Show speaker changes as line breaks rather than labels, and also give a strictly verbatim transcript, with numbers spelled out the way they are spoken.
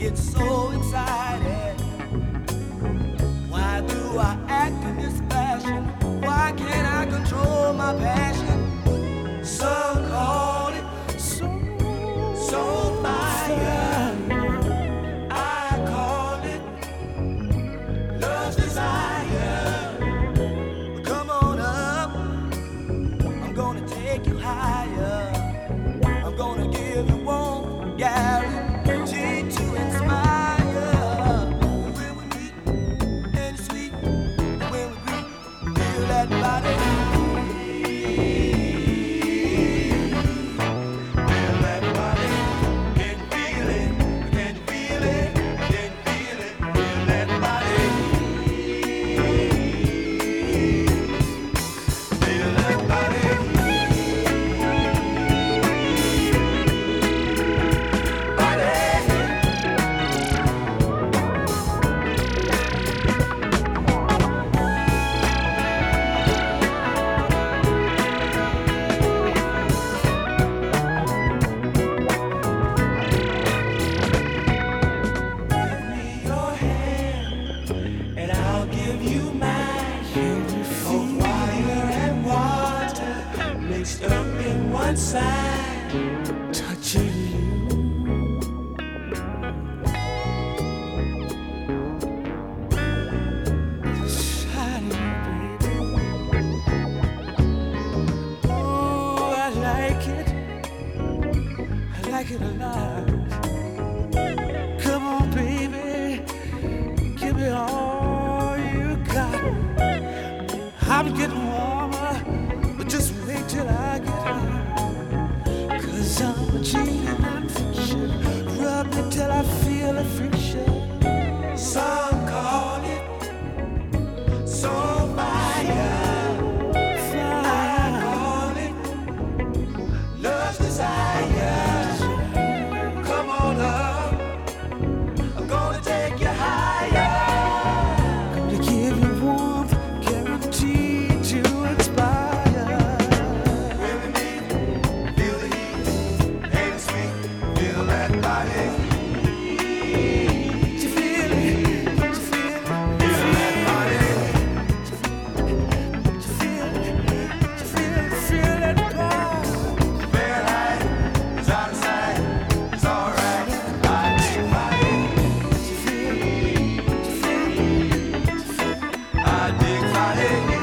get so excited? Why do I act in this fashion? Why can't I control my passion? Some call it soul, soul fire. I call it love's desire. Come on up, I'm gonna take you higher. I'm gonna give you one guarantee to inspire. When we meet and it's sweet, when we greet, feel that body. Side, touching you. Shining, baby. Oh, I like it. I like it a lot. Come on, baby. Give me all you got. I'm getting warmer, but just wait till I get home. Cause I'm a cheating and fiction. Rub me till I feel a friction. Some call it soul fire. I call it love's desire. Come on up, I'm gonna take you higher. Gonna give you warmth, guaranteed to inspire. When we meet, feel the heat. Feel that body. You feel it? You feel it? Feel that body. You feel it? You feel it? Feel that body. Fair light is out of sight. It's alright. I dig body. You feel it? You feel it? I dig body.